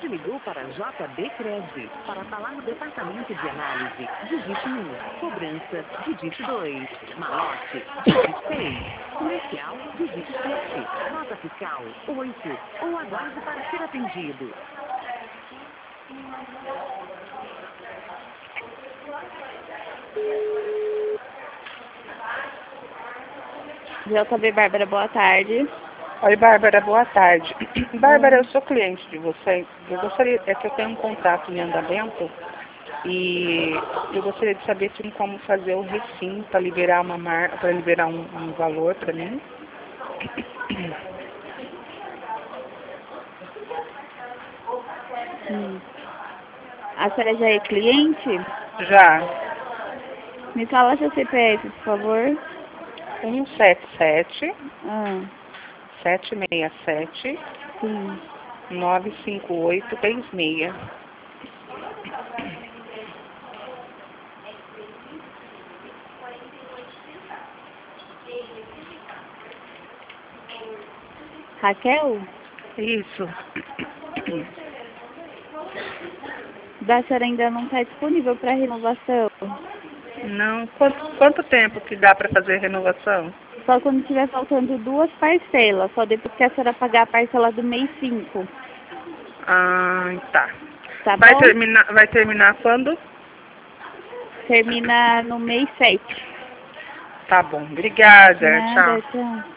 Você ligou para a JB Cred. Para falar no departamento de análise, digite 1. Cobrança, digite 2. Malote, digite 6. Comercial, digite 7. Nota fiscal, 8. Ou aguarde para ser atendido. JB Bárbara, boa tarde. Oi, Bárbara, boa tarde. Bárbara, eu sou cliente de vocês. Eu gostaria, é que eu tenho um contrato em andamento e eu gostaria de saber se tem como fazer o refim para liberar para liberar um valor para mim. A senhora já é cliente? Já. Me fala seu CPF, por favor. 177 Ah, 767 sim. 95836. Raquel? Isso. Da senhora ainda não está disponível para renovação. Não. Quanto tempo que dá para fazer renovação? Só quando estiver faltando 2 parcelas, só depois que a senhora pagar a parcela do mês 5. Ah, tá. Tá Vai bom? terminar quando? Termina no mês 7. Tá bom. Obrigada. Nada, Tchau. tchau.